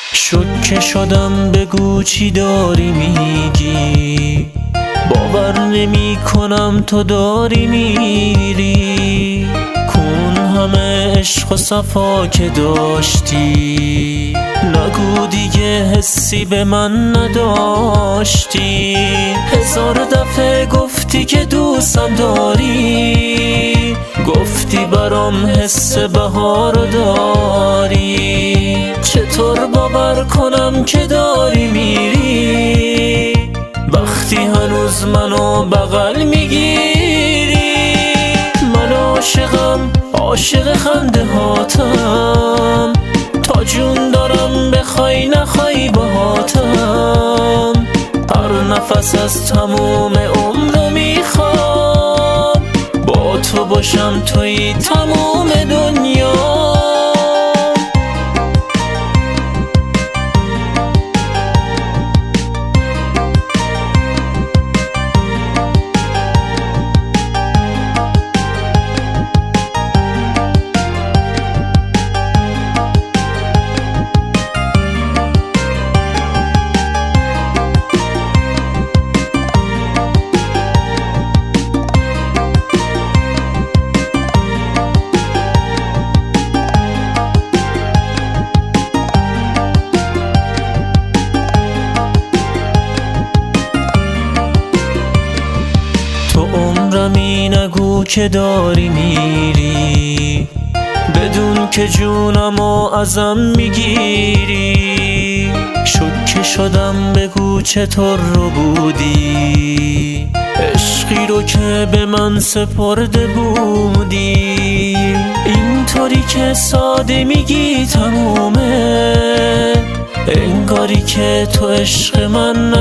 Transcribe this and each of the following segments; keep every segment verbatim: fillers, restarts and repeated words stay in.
شوکه شدم بگو چی داری میگی، باور نمی کنم تو داری میری. کون همه عشق و صفا که داشتی، نگو دیگه حسی به من نداشتی. هزار دفعه گفتی که دوستم داری، گفتی برام حس بهارو داری. چطور باور کنم که داری میری، وقتی هنوز منو بغل میگیری. من عاشقم، عاشق خنده هاتم، تا جون دارم بخوای نخوای باهاتم. هر نفس از تموم عمرو میخوام، با تو باشم توی تموم دنیا. عمرمی نگو که داری میری، بدون که جونمو ازم میگیری. شوکه شدم بگو چطور رو بودی، عشقی رو که به من سپرده بودی. اینطوری که ساده میگی تمومه، انگاری که تو عشق من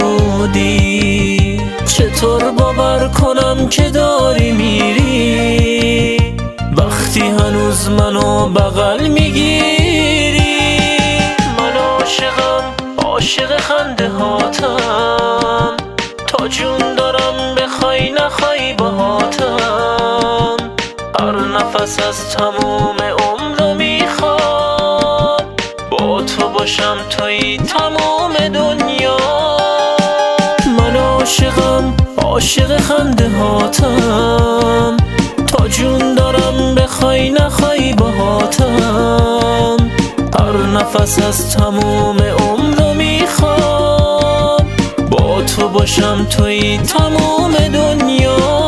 نبودی. چطور باور کنم که داری میری، وقتی هنوز منو بغل میگیری. من عاشقم، عاشق خنده هاتم، تا جون دارم بخوای نخوای باهاتم. هر نفس از تموم عمرو میخوام، با تو باشم توی تموم دنیا. من عاشقم، عاشق خنده هاتم، تا جون دارم بخوای نخوای باهاتم. هر نفس از تموم عمرو میخوام، با تو باشم توی تموم دنیا.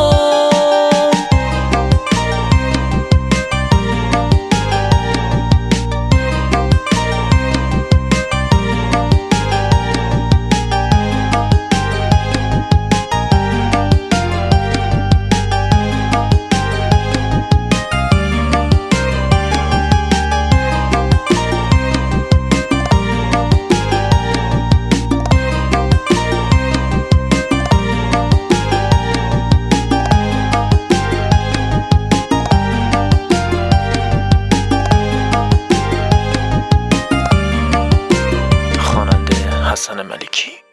حسن ملکی.